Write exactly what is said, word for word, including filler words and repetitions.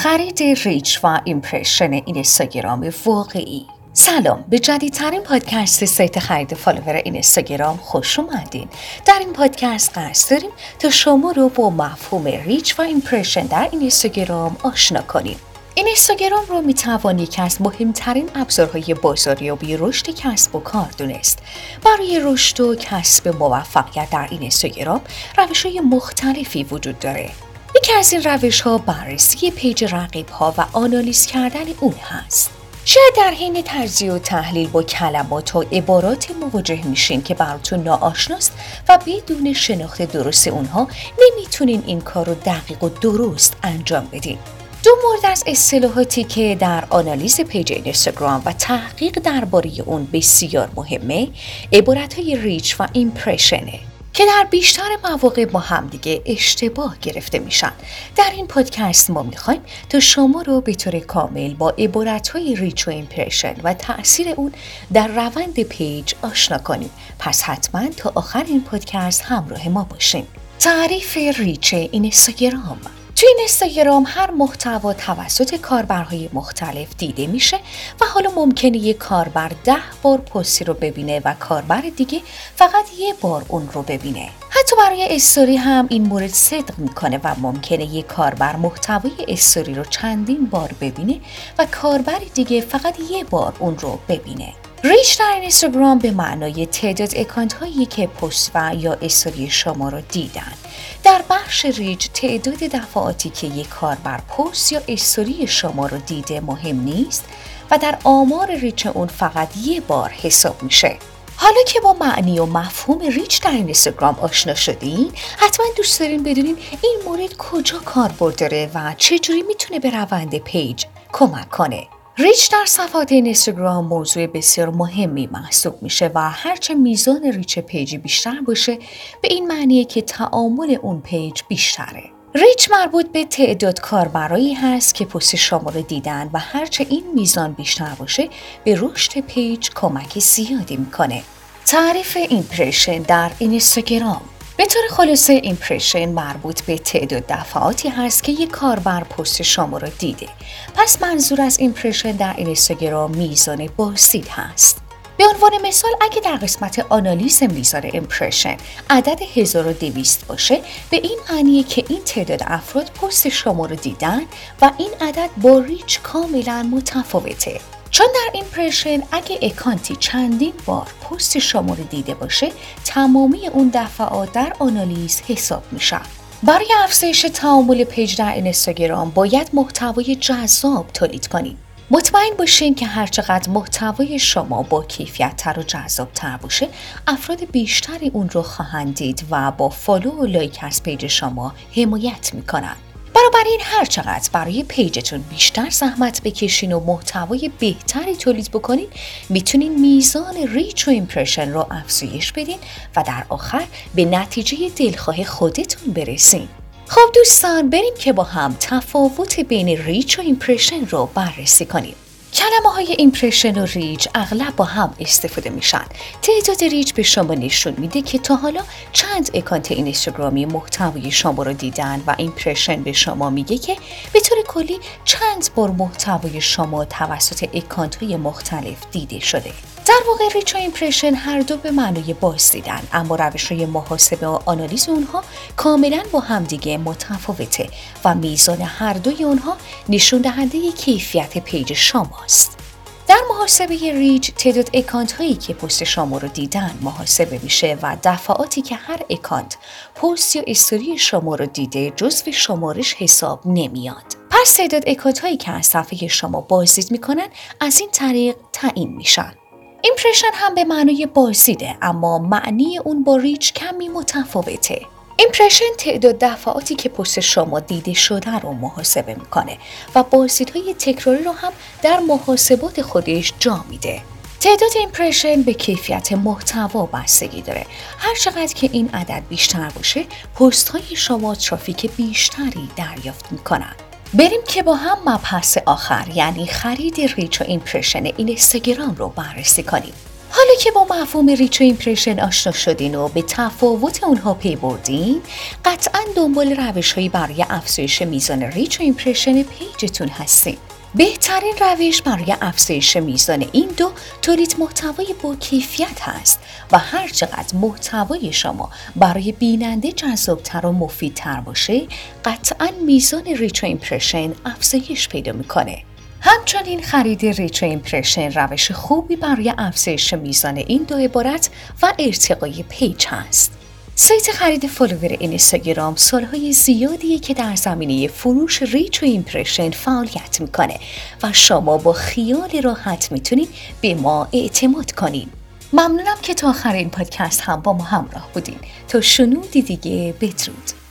خرید ریچ و ایمپرشن اینستاگرام واقعی. سلام، به جدیدترین پادکست سایت خرید فالوور اینستاگرام خوش اومدین. در این پادکست قصد داریم تا شما رو با مفهوم ریچ و ایمپرشن در اینستاگرام آشنا کنیم. اینستاگرام رو میتوان یکی از مهمترین ابزارهای بازاریابی رشد کسب و کار دونست. برای رشد و کسب موفقیت در اینستاگرام روش‌های مختلفی وجود داره. یکی از این روش‌ها بررسی پیج رقیب‌ها و آنالیز کردن اون هست. شاید در حین تجزیه و تحلیل با کلمات و عبارات مواجه میشین که براتون ناآشناست و بدون شناخت درست اونها نمیتونین این کار رو دقیق و درست انجام بدین. دو مورد از اصطلاحاتی که در آنالیز پیج اینستاگرام و تحقیق درباره اون بسیار مهمه، عبارت‌های ریچ و ایمپرشنه که در بیشتر مواقع با همدیگه اشتباه گرفته میشن. در این پادکست ما میخوایم تا شما رو به طور کامل با عبارت‌های ریچ و ایمپرشن و تأثیر اون در روند پیج آشنا کنیم. پس حتما تا آخر این پادکست همراه ما باشین. تعریف ریچ اینستاگرام. توی اینستاگرام هر محتوا توسط کاربرهای مختلف دیده میشه و حالا ممکنه یک کاربر ده بار پستی رو ببینه و کاربر دیگه فقط یه بار اون رو ببینه. حتی برای استوری هم این مورد صدق میکنه و ممکنه یک کاربر محتوای استوری رو چندین بار ببینه و کاربر دیگه فقط یه بار اون رو ببینه. ریچ در اینستاگرام به معنای تعداد اکانت هایی که پست و یا استوری شما رو دیدن. در بخش ریچ تعداد دفعاتی که یک کاربر پست یا استوری شما رو دیده مهم نیست و در آمار ریچ اون فقط یه بار حساب میشه. حالا که با معنی و مفهوم ریچ در اینستاگرام آشنا شدین، حتما دوست دارین بدونین این مورد کجا کاربرد داره و چجوری میتونه به روند پیج کمک کنه. ریچ در صفحات اینستاگرام موضوع بسیار مهمی محسوب میشه و هرچه میزان ریچ پیجی بیشتر باشه به این معنیه که تعامل اون پیج بیشتره. ریچ مربوط به تعداد کاربرایی هست که پست شما رو دیدن و هرچه این میزان بیشتر باشه به رشد پیج کمک زیادی میکنه. تعریف ایمپرشن در اینستاگرام. به طور خلاصه ایمپرشن مربوط به تعداد دفعاتی هست که یک کاربر پست شما رو دیده. پس منظور از ایمپرشن در اینستاگرام میزان بازدید هست. به عنوان مثال اگه در قسمت آنالیز میزان ایمپرشن عدد هزار و دویست باشه، به این معنیه که این تعداد افراد پست شما رو دیدن و این عدد با ریچ کاملا متفاوته. چون در ایمپرشن اگه اکانتی چندین بار پست شما رو دیده باشه، تمامی اون دفعات در آنالیز حساب میشن. برای افزایش تعامل پیج در اینستاگرام باید محتوای جذاب تولید کنید. مطمئن باشین که هرچقدر محتوای شما با کیفیت‌تر و جذاب‌تر باشه، افراد بیشتری اون رو خواهند دید و با فالو و لایک از پیج شما حمایت میکنن. بنابراین هر چقدر برای پیجتون بیشتر زحمت بکشین و محتوای بهتری تولید بکنین، میتونین میزان ریچ و ایمپرشن رو افزایش بدین و در آخر به نتیجه دلخواه خودتون برسین. خب دوستان، بریم که با هم تفاوت بین ریچ و ایمپرشن رو بررسی کنیم. کلمه های ایمپرشن و ریچ اغلب با هم استفاده میشن. تعداد ریچ به شما نشون میده که تا حالا چند اکانت اینستاگرامی محتوای شما رو دیدن و ایمپرشن به شما میگه که به طور کلی چند بار محتوای شما توسط اکانت های مختلف دیده شده. در واقع ریچ و ایمپرشن هر دو به معنای بازدیدن، اما روش‌های محاسبه و آنالیز اونها کاملا با همدیگه متفاوته و میزان هر دوی اونها نشون دهنده کیفیت پیج شماست. در محاسبه ریچ تعداد اکانت هایی که پست شما رو دیدن محاسبه میشه و دفعاتی که هر اکانت پست یا استوری شما رو دیده جزو شمارش حساب نمیاد. پس تعداد اکانت هایی که از صفحه شما بازدید میکنن از این طریق تعیین میشن. ایمپرشن هم به معنای بازدیده، اما معنی اون با ریچ کمی متفاوته. ایمپرشن تعداد دفعاتی که پست شما دیده شده رو محاسبه میکنه و بازدیدهای تکراری رو هم در محاسبات خودش جا میده. تعداد ایمپرشن به کیفیت محتوا بستگی داره. هر چقدر که این عدد بیشتر باشه، پست های شما ترافیک بیشتری دریافت میکنن. بریم که با هم مبحث آخر یعنی خرید ریچ و ایمپرشن اینستاگرام رو بررسی کنیم. حالا که با مفهوم ریچ و ایمپرشن آشنا شدین و به تفاوت اونها پی بردین، قطعاً دنبال روش‌هایی برای افزایش میزان ریچ و ایمپرشن پیجتون هستین. بهترین روش برای افزایش میزان این دو تولید محتوای با کیفیت هست و هر چقدر محتوای شما برای بیننده جذابتر و مفیدتر باشه، قطعاً میزان ریچ و ایمپرشن افزایش پیدا میکنه. همچنین خرید ریچ و ایمپرشن روش خوبی برای افزایش میزان این دو عبارت و ارتقای پیج هست. سایت خرید فالوور اینستاگرام سالهای زیادیه که در زمینه فروش ریچ و ایمپرشن فعالیت میکنه و شما با خیال راحت میتونید به ما اعتماد کنین. ممنونم که تا آخر این پادکست هم با ما همراه بودین. تا شنودی دیگه، بدرود.